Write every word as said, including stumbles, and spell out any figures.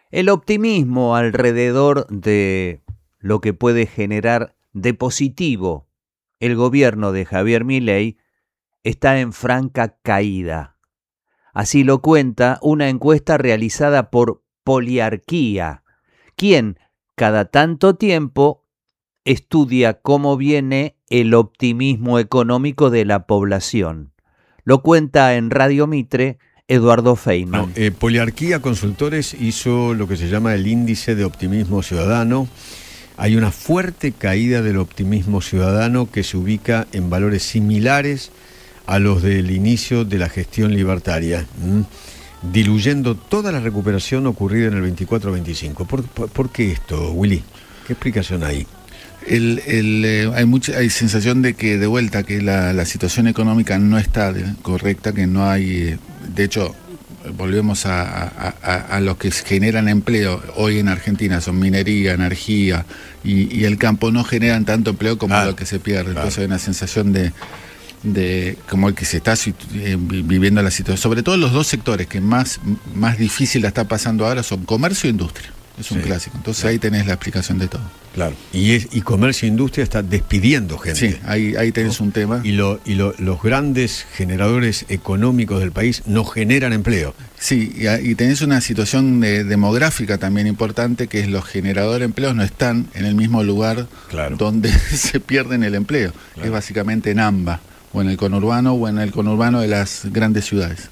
El optimismo alrededor de lo que puede generar de positivo el gobierno de Javier Milei está en franca caída. Así lo cuenta una encuesta realizada por Poliarquía, quien cada tanto tiempo estudia cómo viene el optimismo económico de la población. Lo cuenta en Radio Mitre Eduardo Feynman. No, eh, Poliarquía Consultores hizo lo que se llama el índice de optimismo ciudadano. Hay una fuerte caída del optimismo ciudadano que se ubica en valores similares a los del inicio de la gestión libertaria, ¿m? diluyendo toda la recuperación ocurrida en el veinticuatro veinticinco. ¿Por, por, ¿Por qué esto, Willy? ¿Qué explicación hay? El, el, eh, hay mucha hay sensación de que de vuelta que la, la situación económica no está de, correcta, que no hay, eh, de hecho volvemos a, a, a, a los que generan empleo hoy en Argentina, son minería, energía y, y el campo, no generan tanto empleo como ah, lo que se pierde, claro. Entonces hay una sensación de de como el que se está eh, viviendo la situación, sobre todo los dos sectores que más, más difícil la está pasando ahora son comercio e industria. Es un sí, clásico. Entonces claro. Ahí tenés la explicación de todo. Claro. Y, es, y comercio e industria está despidiendo gente. Sí, ahí, ahí tenés ¿no? un tema. Y, lo, y lo, los grandes generadores económicos del país no generan empleo. Sí, y, y tenés una situación de, demográfica también importante, que es los generadores de empleos no están en el mismo lugar claro. donde se pierden el empleo. Claro. Es básicamente en AMBA, o en el conurbano, o en el conurbano de las grandes ciudades.